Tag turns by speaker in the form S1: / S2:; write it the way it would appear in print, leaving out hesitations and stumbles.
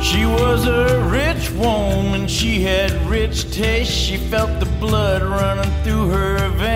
S1: She was a rich woman, she had rich taste. She felt the blood running through her veins.